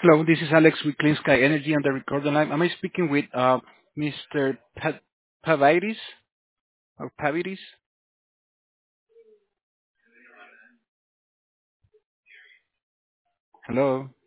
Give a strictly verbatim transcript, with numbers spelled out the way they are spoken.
Hello, this is Alex with Clean Sky Energy on the recording line. Am I speaking with uh, mister Pa- Paviris or Paviris? Hello.